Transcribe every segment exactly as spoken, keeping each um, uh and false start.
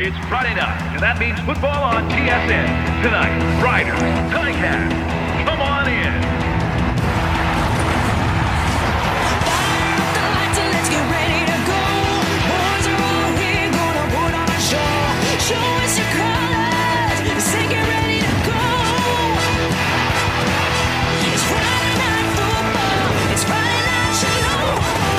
It's Friday night, and that means football on T S N. Tonight, Riders, Ticats. Come on in. Let's get ready to go. Boys are all here, gonna put on a show. Show us your colors. Say get ready to go. It's Friday night football. It's Friday night shalom.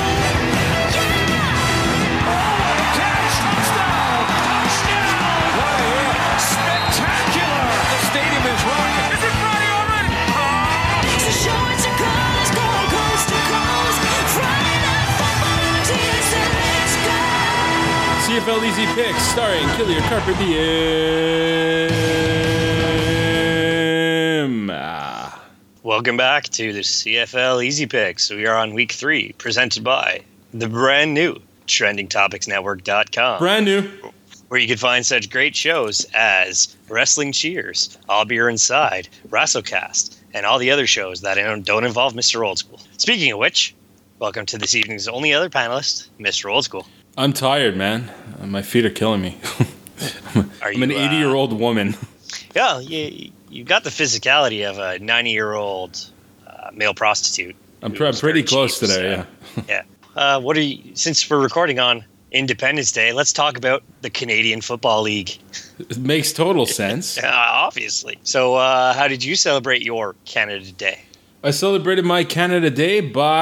Yeah! Oh, what a catch! Touchdown! Touchdown! What a hit! Spectacular! The stadium is rocking. Is it Friday already? Oh! So show us your colors, going coast to coast. Friday night football on T S N. Let's go. C F L Easy Picks, starring Kilian Carpe Diem. Ah. Welcome back to the C F L Easy Picks. We are on week three, presented by the brand new trending topics network dot com, Brand new. where you can find such great shows as Wrestling Cheers, All Beer Inside, WrestleCast, and all the other shows that don't don't involve Mister Old School. Speaking of which, welcome to this evening's only other panelist, Mister Old School. I'm tired, man. Uh, My feet are killing me. Are I'm an you, uh, eighty-year-old woman. Yeah, you, you got the physicality of a ninety-year-old uh, male prostitute. I'm, who's pr- I'm pretty very close cheap, today, so- yeah. Yeah. Uh, what are you? Since we're recording on Independence Day, let's talk about the Canadian Football League. It makes total sense. Uh, obviously. So, uh, how did you celebrate your Canada Day? I celebrated my Canada Day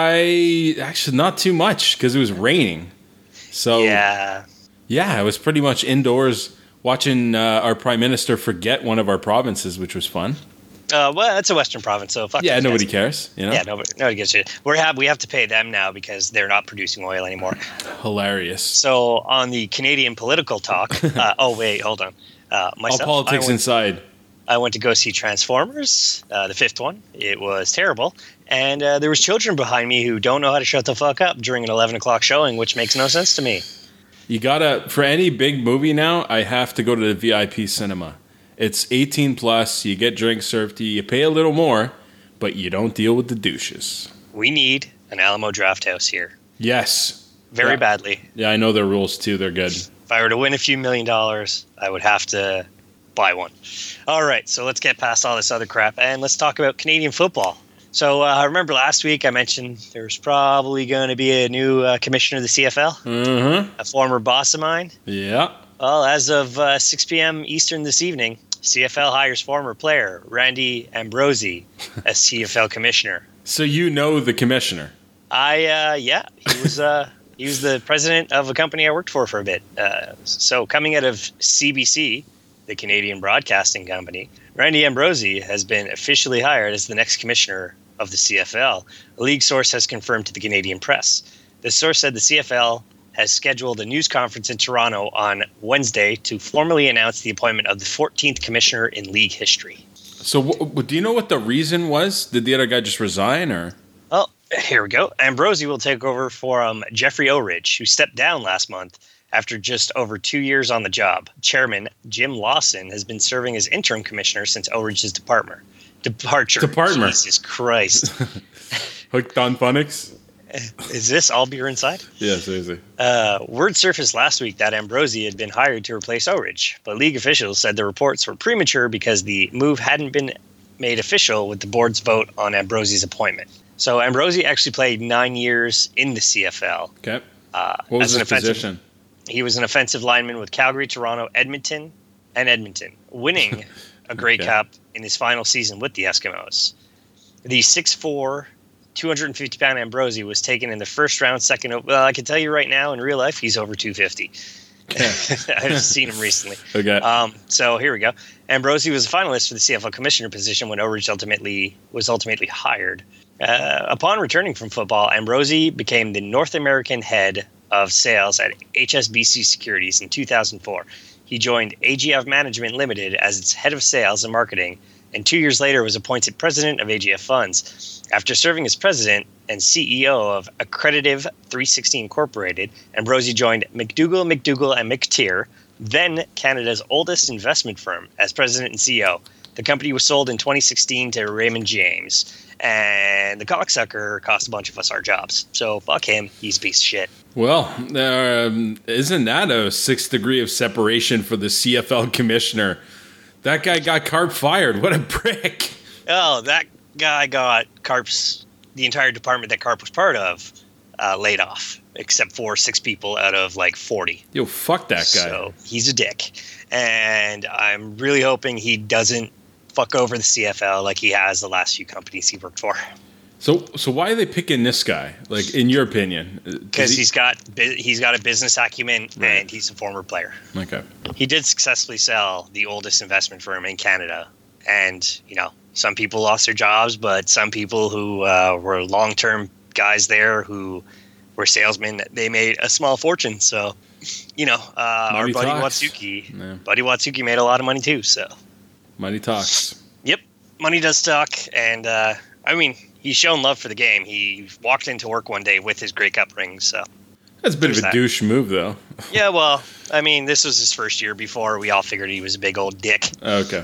by actually not too much because it was raining. So Yeah. yeah, I was pretty much indoors watching uh, our prime minister forget one of our provinces, which was fun. Uh, well, it's a Western province, so fuck Yeah, those nobody guys. cares. You know, Yeah, nobody, nobody gives a shit. We have we have to pay them now because they're not producing oil anymore. hilarious. So, on the Canadian political talk, uh, oh wait, hold on. Uh, All myself, politics I went, inside. I went to go see Transformers, uh, the fifth one. It was terrible, and uh, there was children behind me who don't know how to shut the fuck up during an eleven o'clock showing, which makes no sense to me. You gotta, for any big movie now, I have to go to the V I P cinema. It's eighteen plus, you get drinks served to you, you pay a little more, but you don't deal with the douches. We need an Alamo Draft House here, Yes. very Yeah. badly. Yeah, I know their rules too, they're good. If I were to win a few million dollars, I would have to buy one. All right, so let's get past all this other crap and let's talk about Canadian football. So uh, I remember last week I mentioned there's probably going to be a new uh, commissioner of the C F L, Uh-huh. a former boss of mine. Yeah. Well, as of uh, six p.m. Eastern this evening, C F L hires former player Randy Ambrosie as C F L commissioner. So you know the commissioner. I uh, yeah, he was uh, he was the president of a company I worked for for a bit. Uh, so coming out of C B C, the Canadian Broadcasting Company, Randy Ambrosie has been officially hired as the next commissioner of the C F L. A league source has confirmed to the Canadian press. The source said the C F L has scheduled a news conference in Toronto on Wednesday to formally announce the appointment of the fourteenth commissioner in league history. So w- w- do you know what the reason was? Did the other guy just resign or? Well, here we go. Ambrosie will take over for um, Jeffrey O'Ridge, who stepped down last month after just over two years on the job. Chairman Jim Lawson has been serving as interim commissioner since O'Ridge's department. Departure. Department. Jesus Christ. Hooked on phonics? Is this all beer inside? Yeah, seriously. Uh, word surfaced last week that Ambrosie had been hired to replace O'Ridge, but league officials said the reports were premature because the move hadn't been made official with the board's vote on Ambrosie's appointment. So Ambrosie actually played nine years in the C F L. Okay. Uh, What was as an his offensive- position? He was an offensive lineman with Calgary, Toronto, Edmonton, and Edmonton, winning a Grey Okay. Cup in his final season with the Eskimos. The six foot four, two hundred fifty pound Ambrosie was taken in the first round, second. o- Well, I can tell you right now, in real life, he's over two fifty. Okay. I've seen him recently. Okay. Um, so here we go. Ambrosie was a finalist for the C F L commissioner position when O'Ridge ultimately was ultimately hired. Uh, upon returning from football, Ambrosie became the North American head of sales at H S B C Securities in two thousand four. He joined A G F Management Limited as its head of sales and marketing, and two years later was appointed president of A G F Funds. After serving as president and C E O of Accreditive three sixty Incorporated, Ambrosie joined McDougall, McDougall and McTeer, then Canada's oldest investment firm, as president and C E O. The company was sold in twenty sixteen to Raymond James, and the cocksucker cost a bunch of us our jobs. So fuck him, he's a piece of shit. Well, um, isn't that a sixth degree of separation for the C F L commissioner? That guy got Carp fired. What a prick. Oh, that guy got Carp's, the entire department that Carp was part of, uh, laid off, except for six people out of like forty. Yo, fuck that guy. So he's a dick. And I'm really hoping he doesn't fuck over the C F L like he has the last few companies he worked for. So, so why are they picking this guy? Like, in your opinion? Because he, he's got bu- he's got a business acumen, Right. and he's a former player. Okay. He did successfully sell the oldest investment firm in Canada, and you know some people lost their jobs, but some people who uh, were long-term guys there who were salesmen, they made a small fortune. So, you know, uh, our Money buddy talks. Watsuki, Yeah. buddy Watsuki made a lot of money too. So, Money talks. yep, money does talk, and uh, I mean. He's shown love for the game. He walked into work one day with his Grey Cup ring. So, That's a bit There's of a that. douche move, though. yeah, well, I mean, this was his first year before we all figured he was a big old dick. Okay.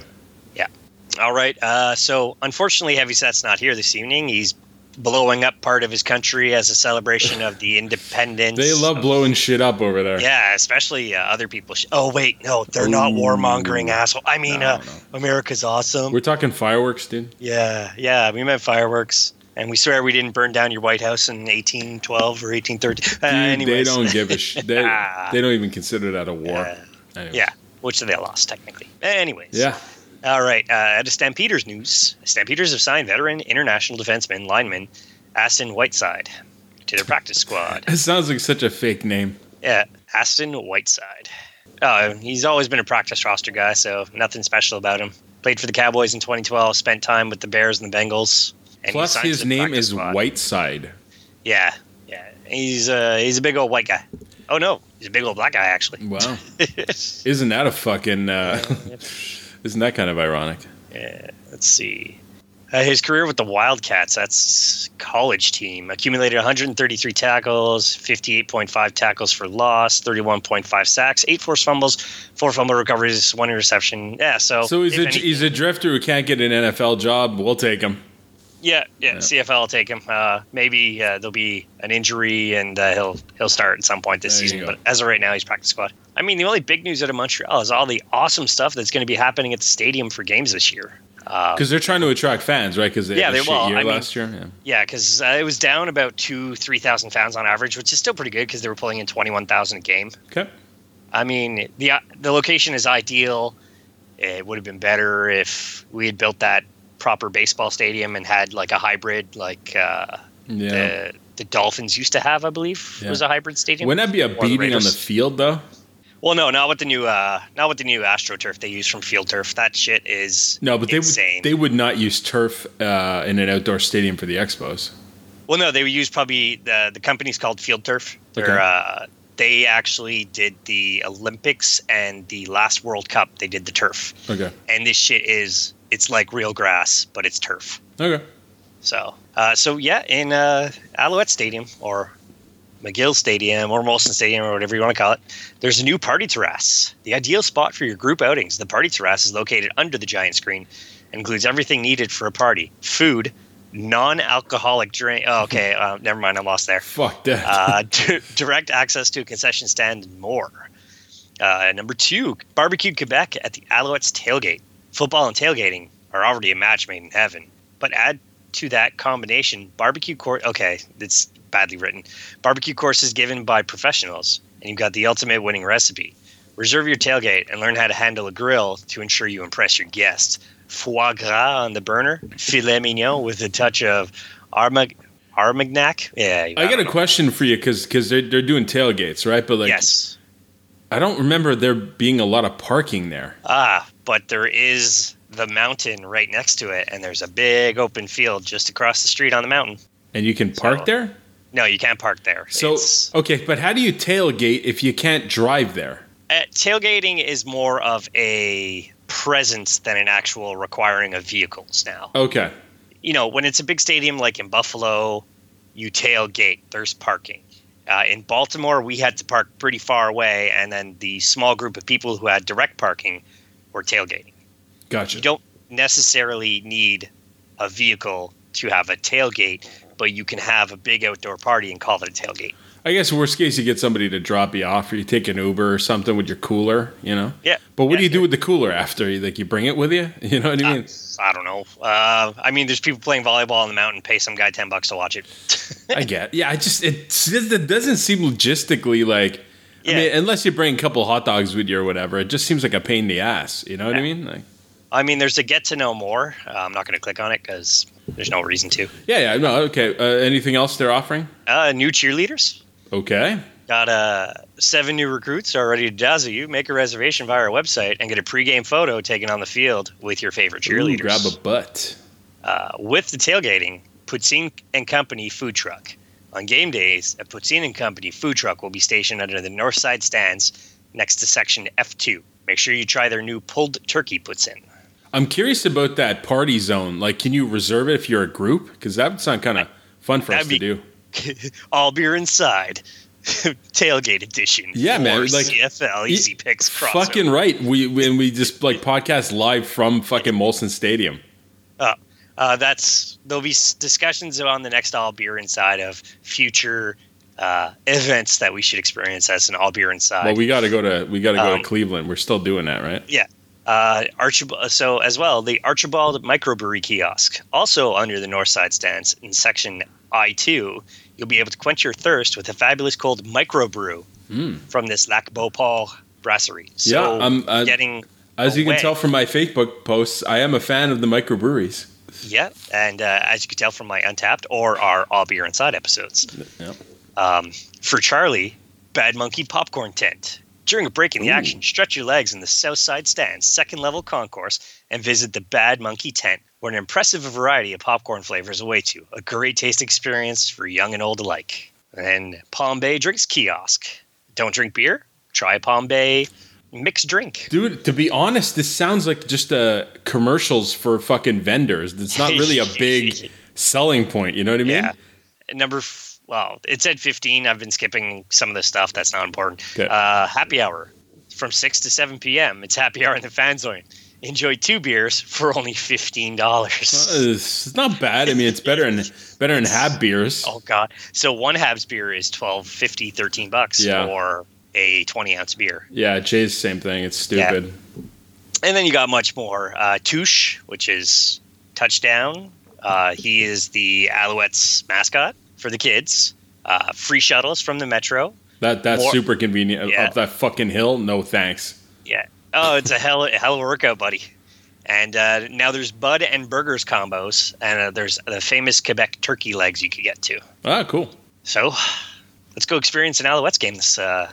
All right. Uh, so, unfortunately, Heavyset's not here this evening. He's blowing up part of his country as a celebration of the independence. They love blowing shit up over there. Yeah, especially uh, other people. Sh- oh, wait, no, they're not Ooh. warmongering, asshole. I mean, No, uh, no. America's awesome. We're talking fireworks, dude. Yeah, yeah, we meant fireworks. And we swear we didn't burn down your White House in eighteen twelve or eighteen thirteen. Uh, Dude, they anyways. don't give a shit. They, Ah. they don't even consider that a war. Uh, Anyways. yeah, which they lost, technically. Anyways. Yeah. All right. Uh, out of Stampeders news, Stampeders have signed veteran international defenseman lineman Aston Whiteside to their practice squad. It sounds like such a fake name. Yeah, Aston Whiteside. Oh, he's always been a practice roster guy, so nothing special about him. Played for the Cowboys in twenty twelve, spent time with the Bears and the Bengals. And he Plus, signed to his the name practice is squad. Whiteside. Yeah, yeah. He's uh, he's a big old white guy. Oh no, he's a big old black guy actually. Wow. Isn't that a fucking... Uh, isn't that kind of ironic? Yeah, let's see. Uh, his career with the Wildcats, that's college team, accumulated one hundred thirty-three tackles, fifty-eight point five tackles for loss, thirty-one point five sacks, eight forced fumbles, four fumble recoveries, one interception. Yeah, so So he's if a, anything- he's a drifter who can't get an N F L job. We'll take him. yeah, yeah, Yeah. C F L will take him. Uh, maybe uh, there'll be an injury and uh, he'll he'll start at some point this There you season. go. But as of right now, he's practice squad. I mean, the only big news out of Montreal is all the awesome stuff that's going to be happening at the stadium for games this year. Uh, Because they're trying to attract fans, right? Because they Yeah, had a they- shit well, year I mean- last year. Yeah. Yeah, because uh, it was down about two, three thousand fans on average, which is still pretty good because they were pulling in twenty-one thousand a game. Okay. I mean, the uh, the location is ideal. It would have been better if we had built that proper baseball stadium and had like a hybrid, like uh, Yeah. the the Dolphins used to have. I believe Yeah. was a hybrid stadium. Wouldn't that be a Or the beating on the Raiders. field, though? Well, no, not with the new, uh, not with the new AstroTurf they use from Field Turf. That shit is No, but they insane. would they would not use turf uh, in an outdoor stadium for the Expos. Well, no, they would use probably the the company's called Field Turf. They're, Okay. uh, they actually did the Olympics and the last World Cup. They did the turf, Okay. and this shit is it's like real grass, but it's turf. Okay. So, uh, so yeah, in uh, Alouette Stadium or McGill Stadium or Molson Stadium or whatever you want to call it, there's a new party terrace. The ideal spot for your group outings. The party terrace is located under the giant screen and includes everything needed for a party: food, non-alcoholic drink. Oh, okay, uh, never mind, I'm lost there. Fuck that. Uh, d- direct access to a concession stand and more. Uh, number two, Barbecue Quebec at the Alouettes tailgate. Football and tailgating are already a match made in heaven, but add to that combination barbecue course. Okay, it's badly written. Barbecue courses given by professionals, and you've got the ultimate winning recipe. Reserve your tailgate and learn how to handle a grill to ensure you impress your guests. Foie gras on the burner, filet mignon with a touch of Armag- Armagnac. Yeah, I got don't a know. question for you because because they're they're doing tailgates, right? But like, Yes. I don't remember there being a lot of parking there. Ah, but there is the mountain right next to it, and there's a big open field just across the street on the mountain. And you can park So- there? No, you can't park there. So, It's- okay, but how do you tailgate if you can't drive there? uh, tailgating is more of a presence than an actual requiring of vehicles now. Okay. You know, when it's a big stadium like in Buffalo, you tailgate, there's parking. Uh, in Baltimore, we had to park pretty far away, and then the small group of people who had direct parking were tailgating. Gotcha. You don't necessarily need a vehicle to have a tailgate, but you can have a big outdoor party and call it a tailgate. I guess worst case, you get somebody to drop you off, or you take an Uber or something with your cooler, you know? Yeah. But what yeah, do you do yeah. with the cooler after? You Like, you bring it with you? You know what I mean? Uh, I don't know. Uh, I mean, there's people playing volleyball on the mountain. Pay some guy ten bucks to watch it. I get. Yeah, I just it, it doesn't seem logistically like. Yeah. I mean, unless you bring a couple hot dogs with you or whatever, it just seems like a pain in the ass. You know what I Yeah. mean? Like, I mean, there's a get to know more. Uh, I'm not going to click on it because there's no reason to. yeah, yeah, no, okay. Uh, anything else they're offering? Uh, new cheerleaders. Okay. Got uh, seven new recruits are ready to dazzle you. Make a reservation via our website and get a pregame photo taken on the field with your favorite cheerleaders. Ooh, grab a butt. Uh, with the tailgating, Poutine and Company food truck. On game days, a Poutine and Company food truck will be stationed under the north side stands next to section F two. Make sure you try their new pulled turkey poutine. I'm curious about that party zone. Like, can you reserve it if you're a group? Because that would sound kind of fun for us That'd to be- do. All beer inside. Tailgate edition. Yeah, man, Or like- C F L Easy Picks crossover. Fucking right. We when we just like podcast live from fucking Molson Stadium. Uh, uh, that's there'll be s- discussions on the next All Beer Inside of future uh, events that we should experience as an All Beer Inside. Well, we got to go to we got to go Um, to Cleveland. We're still doing that, right? Yeah. Uh, Archibald, so as well, the Archibald Microbrewery Kiosk, also under the north side stands in section I two, you'll be able to quench your thirst with a fabulous cold microbrew from this Lac Beauport brasserie. So Yeah, um, uh, getting As you can away- tell from my Facebook posts, I am a fan of the microbreweries. Yeah, and uh, as you can tell from my Untapped or our All Beer Inside episodes. Yeah. Um, for Charlie, Bad Monkey Popcorn Tent. During a break in the Ooh. action, stretch your legs in the south side stands, second level concourse, and visit the Bad Monkey Tent, where an impressive variety of popcorn flavors await you. A great taste experience for young and old alike. And Palm Bay Drinks Kiosk. Don't drink beer? Try Palm Bay mixed drink. Dude, to be honest, this sounds like just uh, commercials for fucking vendors. It's not really a big selling point. You know what I mean? Yeah. And number, f- well, it said fifteen. I've been skipping some of the stuff that's not important. Okay. Uh, happy hour from six to seven p.m. It's happy hour in the fan zone. Enjoy two beers for only fifteen dollars. Uh, It's not bad. I mean, it's better than better than Hab beers. Oh, God. So one Habs beer is twelve fifty, thirteen bucks Yeah. for a twenty ounce beer. Yeah, Jay's the same thing. It's stupid. And then you got much more. Uh, Touche, which is touchdown. Uh, he is the Alouettes mascot for the kids. Uh, free shuttles from the Metro. That that's More- super convenient. Yeah. Up that fucking hill, no thanks. Yeah. Oh, it's a hell, a hell of a workout, buddy. And uh, now there's Bud and Burgers combos, and uh, there's the famous Quebec turkey legs you could get to. Ah, cool. So let's go experience an Alouettes game this uh,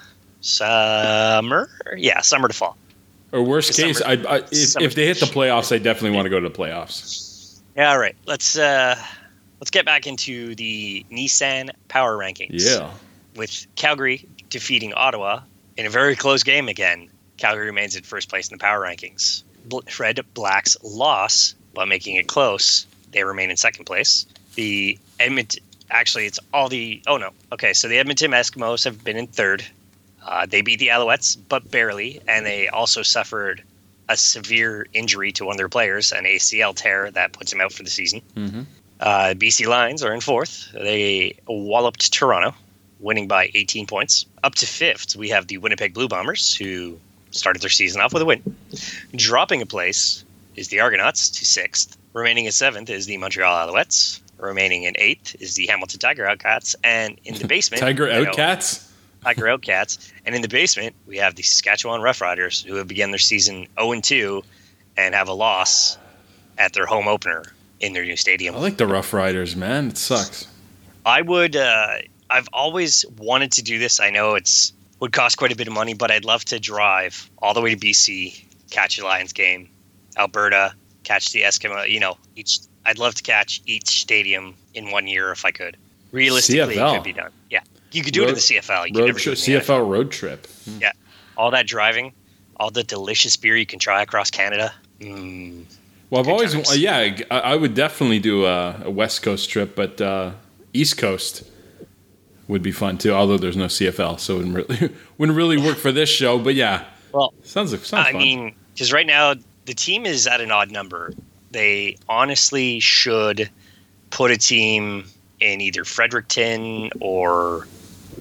summer. Yeah, summer to fall. Or worst Summer- case, I, I, if, summer- if they hit the playoffs, I definitely want to go to the playoffs. Yeah, all right. Let's uh, let's get back into the Nissan Power Rankings. Yeah. With Calgary defeating Ottawa in a very close game again. Calgary remains in first place in the Power Rankings. Bl- Red Blacks loss while making it close. They remain in second place. The Edmonton, actually, it's all the. Oh no. Okay, so the Edmonton Eskimos have been in third. Uh, they beat the Alouettes, but barely, and they also suffered a severe injury to one of their players, an A C L tear that puts him out for the season. Mm-hmm. Uh, B C Lions are in fourth. They walloped Toronto, winning by eighteen points. Up to fifth, we have the Winnipeg Blue Bombers, who started their season off with a win. Dropping a place is the Argonauts to sixth. Remaining in seventh is the Montreal Alouettes. Remaining in eighth is the Hamilton Tiger Outcats. And in the basement... Tiger you know, Outcats? Tiger Outcats. And in the basement, we have the Saskatchewan Roughriders, who have begun their season oh and two and have a loss at their home opener in their new stadium. I like the Rough Riders, man. It sucks. I would. Uh, I've always wanted to do this. I know it's would cost quite a bit of money, but I'd love to drive all the way to B C, catch a Lions game, Alberta, catch the Eskimo. You know, each. I'd love to catch each stadium in one year if I could. Realistically, C F L. it could be done. Yeah, you could do it Road- in the C F L. You could Road never do tri- it in the C F L road trip. Yeah, all that driving, all the delicious beer you can try across Canada. Mm. Well, I've Good always, times. yeah, I, I would definitely do a, a West Coast trip, but uh, East Coast would be fun too. Although there's no C F L, so it wouldn't really wouldn't really work for this show. But yeah, Well, sounds like sounds I fun. mean, because right now the team is at an odd number. They honestly should put a team in either Fredericton or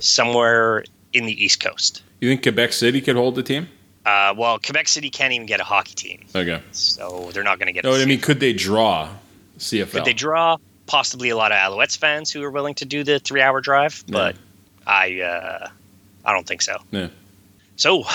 somewhere in the East Coast. You think Quebec City could hold the team? Uh, well, Quebec City can't even get a hockey team, Okay. so they're not going to get. No, a I mean, C F L. could they draw C F L? Could they draw? Possibly a lot of Alouettes fans who are willing to do the three-hour drive, but I, uh, I don't think so. Yeah. So,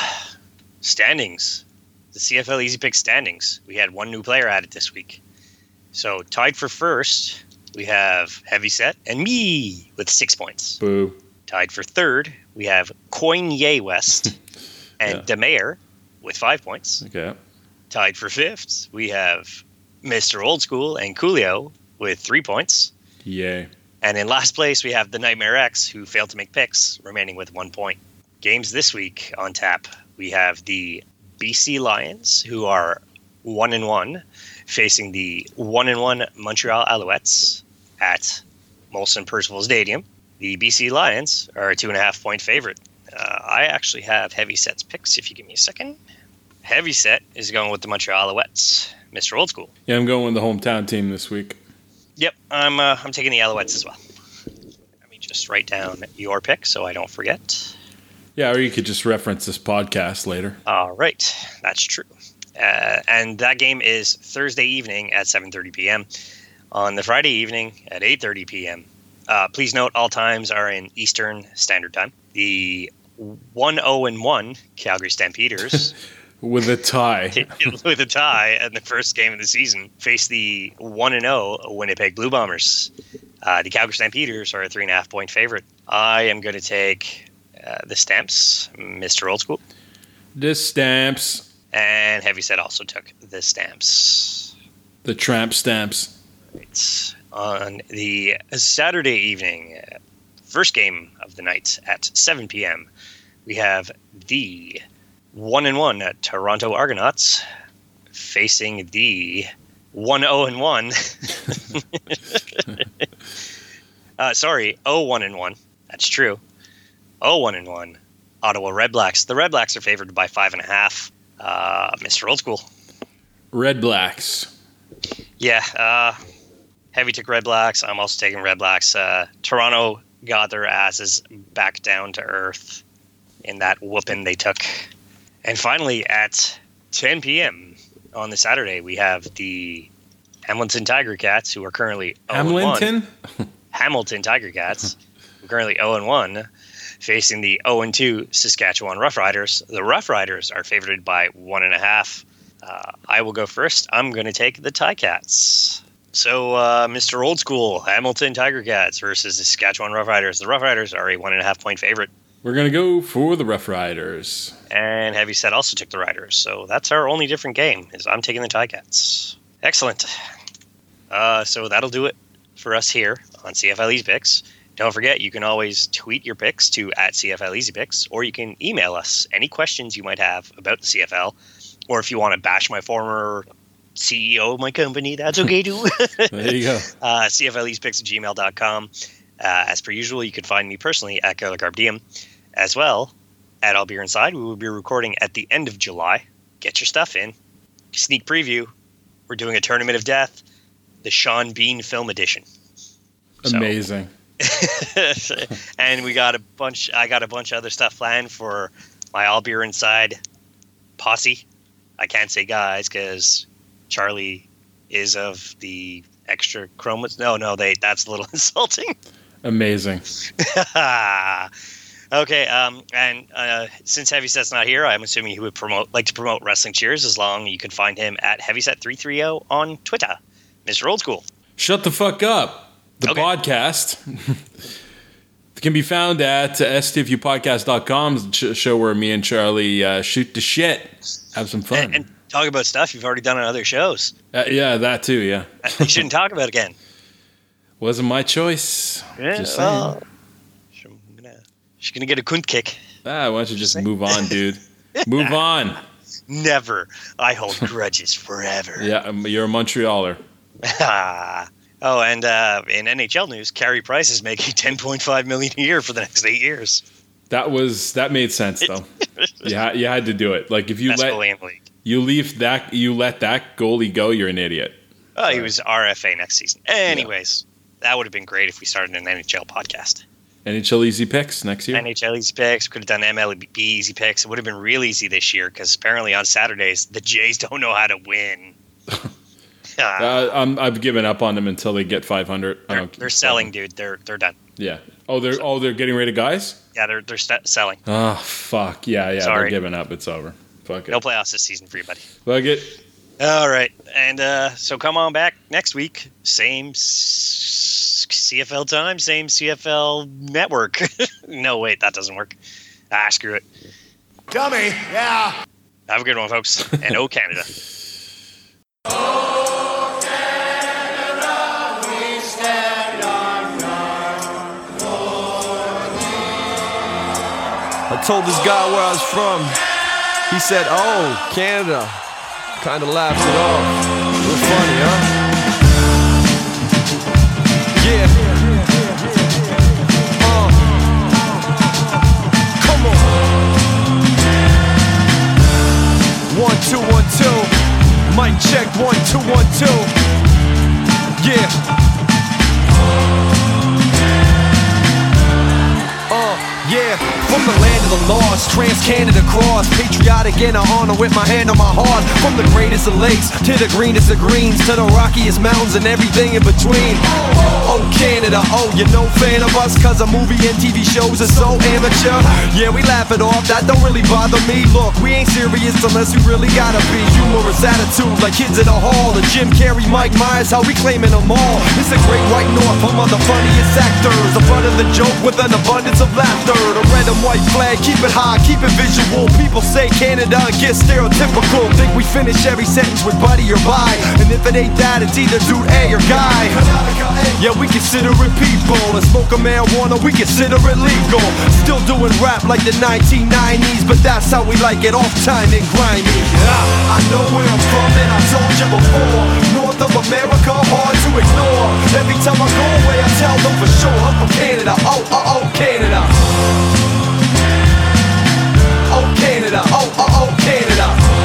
standings. The C F L Easy Pick standings. We had one new player added this week. So, tied for first, we have Heavyset and me with six points. Boo. Tied for third, we have Coigny West and Yeah. DeMayer with five points. Okay. Tied for fifth, we have Mister Old School and Coolio with three points. Yay. And in last place, we have the Nightmare X, who failed to make picks, remaining with one point. Games this week on tap, we have the B C Lions, who are one and one, facing the one and one Montreal Alouettes at Molson Percival Stadium. The B C Lions are a two and a half point favorite. Uh, I actually have Heavyset's picks. If you give me a second, Heavyset is going with the Montreal Alouettes. Mister Old School. Yeah, I'm going with the hometown team this week. Yep, I'm uh, I'm taking the Alouettes as well. Let me just write down your pick so I don't forget. Yeah, or you could just reference this podcast later. All right, that's true. Uh, and that game is Thursday evening at seven thirty p.m. On the Friday evening at eight thirty p.m. Uh, please note all times are in Eastern Standard Time. The one oh one Calgary Stampeders With a tie. with a tie in the first game of the season face the one and oh Winnipeg Blue Bombers. Uh, the Calgary Stampeders are a three and a half point favorite. I am going to take uh, the Stamps, Mister Old School, The Stamps. and Heavyset also took the Stamps. The Tramp Stamps. It's on the Saturday evening, uh, first game of the night at seven p.m. We have the one and one Toronto Argonauts facing the one oh and one. uh, sorry, oh one and one. That's true. oh one and one Ottawa Redblacks. The Redblacks are favored by five and a half. Uh, Mister Old School. Red Blacks. Yeah, uh, Heavy took Red Blacks. I'm also taking Red Blacks. Uh, Toronto got their asses back down to earth in that whooping they took. And finally, at ten p.m. on the Saturday, we have the Hamilton Tiger Cats, who are currently oh and one. Hamilton? Hamilton Tiger Cats, who are currently oh and one, facing the oh and two Saskatchewan Roughriders. The Roughriders are favored by one and a half. Uh, I will go first. I'm going to take the Ticats. So, uh, Mister Old School, Hamilton Tiger Cats versus the Saskatchewan Roughriders. The Roughriders are a one and a half point favorite. We're going to go for the Rough Riders. And Heavyset also took the Riders. So that's our only different game, is I'm taking the Ticats. Excellent. Uh, so that'll do it for us here on C F L Easy Picks. Don't forget, you can always tweet your picks to at C F L Easy Picks, or you can email us any questions you might have about the C F L, or if you want to bash my former C E O of my company, that's okay too. There you go. uh, C F L Easy Picks at gmail dot com. Uh, as per usual, you can find me personally at Garlic Diem. As well, at All Beer Inside, we will be recording at the end of July. Get your stuff in. Sneak preview. We're doing a Tournament of Death, the Sean Bean film edition. So- Amazing. and we got a bunch. I got a bunch of other stuff planned for my All Beer Inside posse. I can't say guys because Charlie is of the extra chromas. No, no, they. That's a little insulting. Amazing. Okay, um, and uh, since Heavyset's not here, I'm assuming he would promote like to promote Wrestling Cheers. As long you can find him at Heavyset three thirty on Twitter, Mister Old School. Shut the fuck up. The Okay. podcast can be found at uh, s t f u podcast dot com, sh- show where me and Charlie uh, shoot the shit, have some fun. And, and talk about stuff you've already done on other shows. uh, yeah, that too. Yeah, You shouldn't talk about again. wasn't my choice. Yeah, Just saying. well, she's gonna, she's gonna get a kunt kick. Ah, why don't you just move on, dude? Move on. Never. I hold grudges forever. Yeah, um, you're a Montrealer. Oh, and uh, in N H L news, Carey Price is making ten point five million dollars a year for the next eight years. That was that made sense though. Yeah, you had to do it. Like if you Best let goalie in the league. you leave that you let that goalie go, you're an idiot. Oh, he was R F A next season. Anyways, that would have been great if we started an N H L podcast. N H L Easy Picks next year. N H L Easy Picks. Could have done M L B Easy Picks. It would have been real easy this year because apparently on Saturdays the Jays don't know how to win. uh, uh, I'm, I've given up on them until they get five hundred. I they're don't, they're selling, dude. They're they're done. Yeah. Oh, they're oh they're getting rid of guys. Yeah, they're they're st- selling. Oh fuck yeah yeah Sorry. they're giving up. It's over. Fuck it. No playoffs this season for you, buddy. Fuck it. All right, and uh, so come on back next week. Same s- C F L time, same C F L network. No, wait, that doesn't work. Ah, screw it. Dummy, yeah. Have a good one, folks, and oh Canada. I told this guy where I was from. He said, "Oh, Canada." Kind of laughed it off. Real funny, huh? Yeah. Uh. Come on. One, two, one, two. Mic check. One, two, one, two. Yeah. Uh. Yeah. From the land of the lost, trans-Canada cross, patriotic and I honor with my hand on my heart. From the greatest of lakes to the greenest of greens, to the rockiest mountains and everything in between. Oh Canada, oh you're no fan of us, cause our movie and T V shows are so amateur. Yeah, we laugh it off, that don't really bother me. Look, we ain't serious unless we really gotta be. Humorous attitude like kids in a hall. The Jim Carrey, Mike Myers, how we claiming them all. It's a great white north, home of the funniest actors. The butt of the joke with an abundance of laughter. The red and white flag, keep it high, keep it visual. People say Canada and get stereotypical. Think we finish every sentence with buddy or bye. And if it ain't that, it's either dude A or guy. Yeah, we consider it people. And smoking marijuana, we consider it legal. Still doing rap like the nineteen nineties, but that's how we like it, off time and grimy. Yeah, I know where I'm from and I told you before. North of America, hard to ignore. Every time I go away, I tell them for sure I'm from Canada. Oh, oh, oh, Canada. Oh Canada, oh, oh, oh, Canada.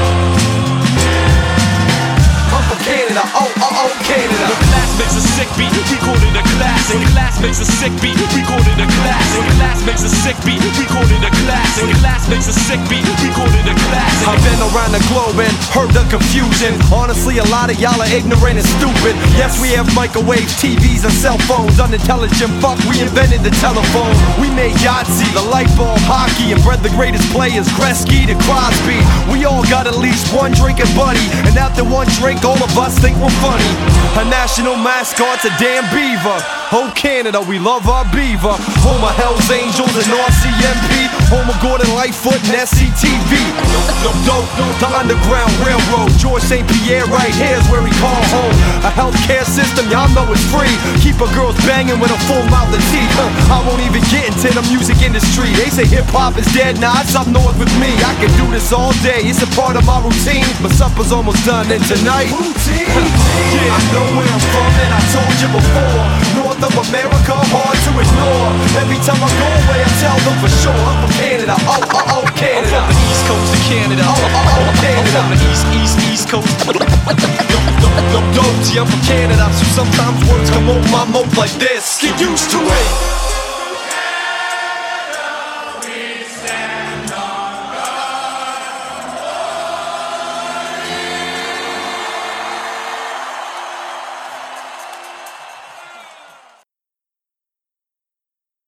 I'm from Canada, oh, oh, oh, Canada. The class makes a sick beat, we call it a classic. The class makes a sick beat, we call it a classic. The class makes a sick beat, we call it a classic. The class makes a sick beat, we call it a classic. I've been around the globe and heard the confusion. Honestly, a lot of y'all are ignorant and stupid. Yes, we have microwaves, T Vs, and cell phones. Unintelligent fuck, we invented the telephone. We made Yahtzee, the light bulb, hockey, and bred the greatest players, Gretzky to Crosby. We all got at least one drinking buddy, and after one drink, all of us think we're funny. Our national mascot's a damn beaver. Oh Canada, we love our beaver. Home of Hells Angels and R C M P. Home of Gordon Lightfoot and S C T V. No, no, no, the Underground Railroad. George Saint Pierre right here's where we call home. A healthcare system, y'all know it's free. Keep our girls banging with a full mouth of teeth. I won't even get into the music industry. They say hip hop is dead, nah, it's up north with me. I can do this all day, it's a part of my routine. My supper's almost done and tonight routine. Yeah, I know where I'm from and I told you before. North of America, hard to ignore. Every time I go away, I tell them for sure I'm from Canada. Oh, oh, oh, Canada. I'm from the East Coast of Canada. Oh, oh, oh, Canada. I'm from the East, East, East Coast. No, no, no, no, see, I'm from Canada, so sometimes words come over my mouth like this. Get used to it.